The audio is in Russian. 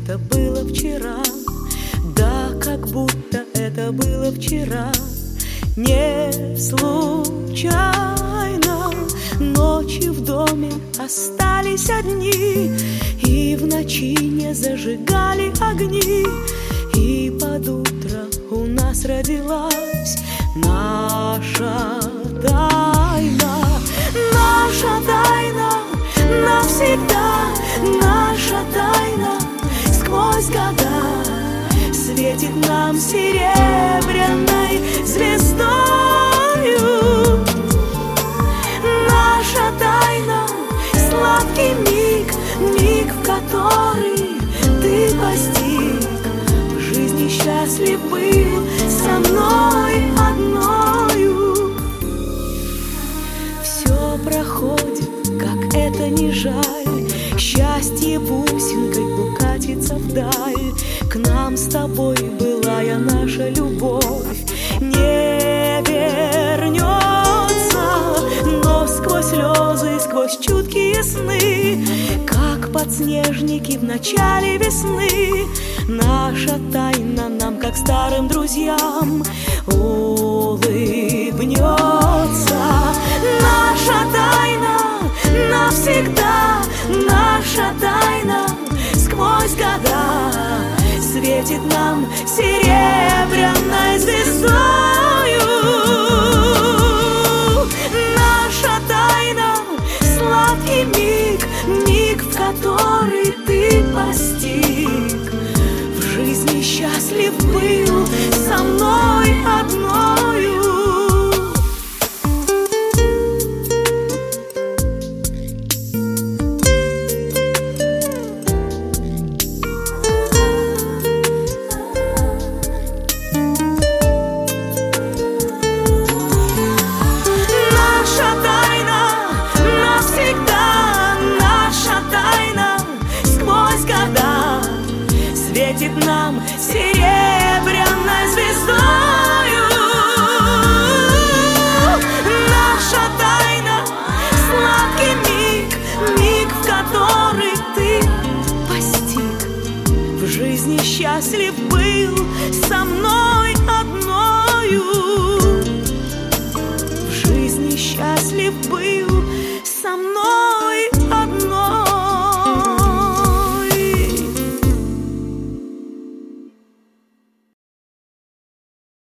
это было вчера. Да, как будто это было вчера. Не случайно ночи в доме остались одни, и в ночи не зажигали огни. И под утро у нас родилась наша тайна. Наша тайна навсегда, наша тайна сквозь года светит нам серебряной звездою. Наша тайна — сладкий миг, миг, в который ты постиг. В жизни счастлив был со мной одною. Все проходит, как это не жаль, счастье бусинкой укатится вдаль. К нам с тобой былая наша любовь не вернется, но сквозь слезы, сквозь чуткие сны, как подснежники в начале весны, наша тайна нам, как старым друзьям, улыбнется. Наша тайна навсегда, наша тайна сквозь года светит нам серебряной звездою. Наша тайна — сладкий миг, миг, в который ты постиг. В жизни счастлив был со мной одною. Светит нам серебряной звездою. Наша тайна — сладкий миг, миг, в который ты постиг. В жизни счастлив был со мной одною. В жизни счастлив был